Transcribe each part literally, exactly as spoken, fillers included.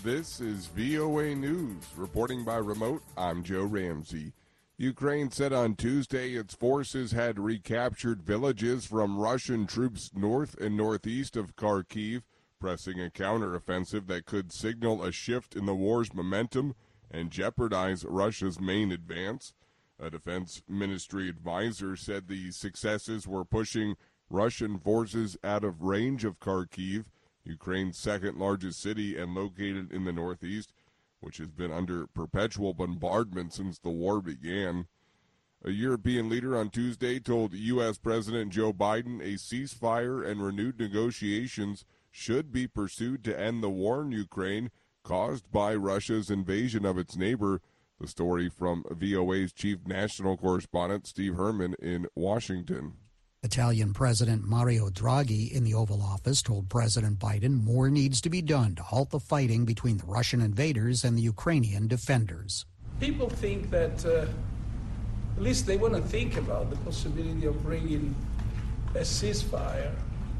This is V O A News. Reporting by remote, I'm Joe Ramsey. Ukraine said on Tuesday its forces had recaptured villages from Russian troops north and northeast of Kharkiv, pressing a counteroffensive that could signal a shift in the war's momentum and jeopardize Russia's main advance. A defense ministry advisor said the successes were pushing Russian forces out of range of Kharkiv, Ukraine's second largest city and located in the northeast, which has been under perpetual bombardment since the war began. A European leader on Tuesday told U S President Joe Biden a ceasefire and renewed negotiations should be pursued to end the war in Ukraine caused by Russia's invasion of its neighbor. The story from V O A's chief national correspondent Steve Herman in Washington. Italian President Mario Draghi in the Oval Office told President Biden more needs to be done to halt the fighting between the Russian invaders and the Ukrainian defenders. People think that, uh, at least they want to think about the possibility of bringing a ceasefire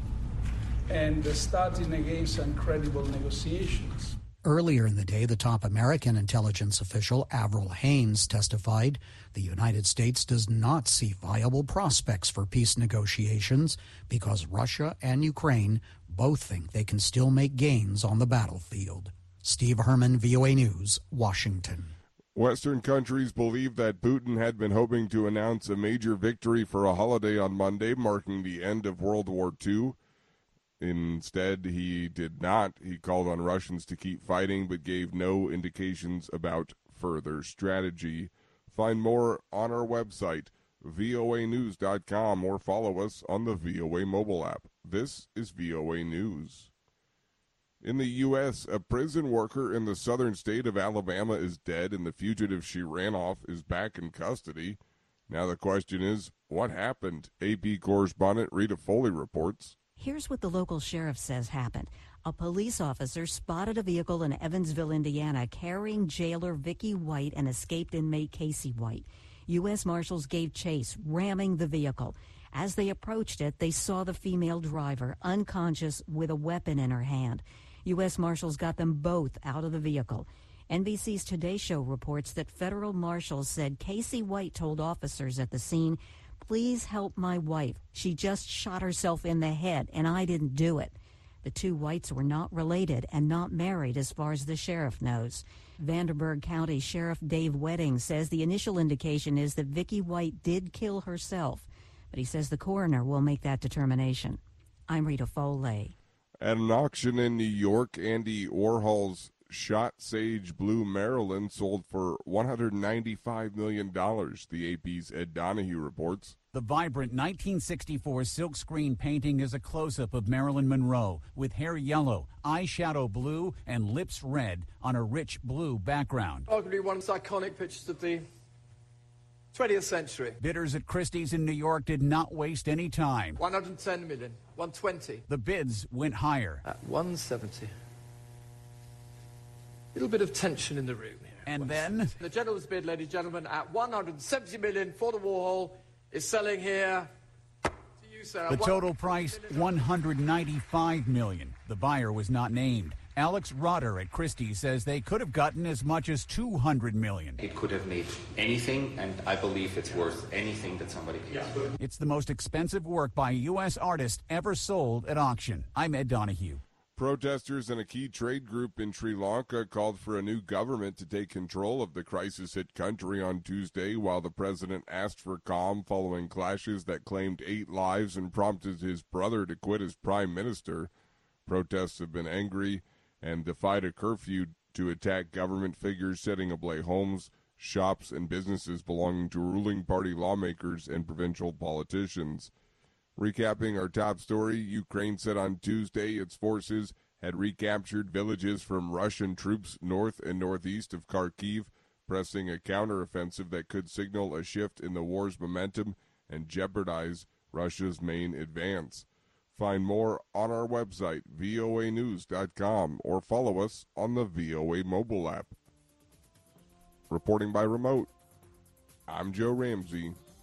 and uh, starting again some credible negotiations. Earlier in the day, the top American intelligence official, Avril Haines, testified the United States does not see viable prospects for peace negotiations because Russia and Ukraine both think they can still make gains on the battlefield. Steve Herman, V O A News, Washington. Western countries believe that Putin had been hoping to announce a major victory for a holiday on Monday, marking the end of World War Two. Instead, he did not. He called on Russians to keep fighting, but gave no indications about further strategy. Find more on our website, V O A news dot com, or follow us on the V O A mobile app. This is V O A News. In the U S, a prison worker in the southern state of Alabama is dead, and the fugitive she ran off is back in custody. Now the question is, what happened? A P correspondent Rita Foley reports. Here's what the local sheriff says happened. A police officer spotted a vehicle in Evansville, Indiana, carrying jailer Vicky White and escaped inmate Casey White. U S Marshals gave chase, ramming the vehicle. As they approached it, they saw the female driver, unconscious with a weapon in her hand. U S Marshals got them both out of the vehicle. N B C's Today Show reports that federal marshals said Casey White told officers at the scene, "Please help my wife. She just shot herself in the head, and I didn't do it." The two Whites were not related and not married as far as the sheriff knows. Vanderburgh County Sheriff Dave Wedding says the initial indication is that Vicky White did kill herself, but he says the coroner will make that determination. I'm Rita Foley. At an auction in New York, Andy Warhol's Shot Sage Blue Maryland sold for one hundred ninety-five million dollars, the A P's Ed Donahue reports. The vibrant nineteen sixty-four silkscreen painting is a close-up of Marilyn Monroe with hair yellow, eyeshadow blue, and lips red on a rich blue background. Arguably one of the iconic pictures of the twentieth century. Bidders at Christie's in New York did not waste any time. one hundred ten million, one hundred twenty. The bids went higher. At one hundred seventy. Little bit of tension in the room here. And then the gentleman's bid, ladies and gentlemen, at one hundred seventy million for the Warhol is selling here to you, sir. The total price, one hundred ninety-five million dollars. The buyer was not named. Alex Rotter at Christie's says they could have gotten as much as two hundred million dollars. It could have made anything, and I believe it's worth anything that somebody pays. It's the most expensive work by a U S artist ever sold at auction. I'm Ed Donahue. Protesters and a key trade group in Sri Lanka called for a new government to take control of the crisis-hit country on Tuesday, while the president asked for calm following clashes that claimed eight lives and prompted his brother to quit as prime minister. Protests have been angry and defied a curfew to attack government figures, setting ablaze homes, shops, and businesses belonging to ruling party lawmakers and provincial politicians. Recapping our top story, Ukraine said on Tuesday its forces had recaptured villages from Russian troops north and northeast of Kharkiv, pressing a counteroffensive that could signal a shift in the war's momentum and jeopardize Russia's main advance. Find more on our website, V O A news dot com, or follow us on the V O A mobile app. Reporting by remote, I'm Joe Ramsey.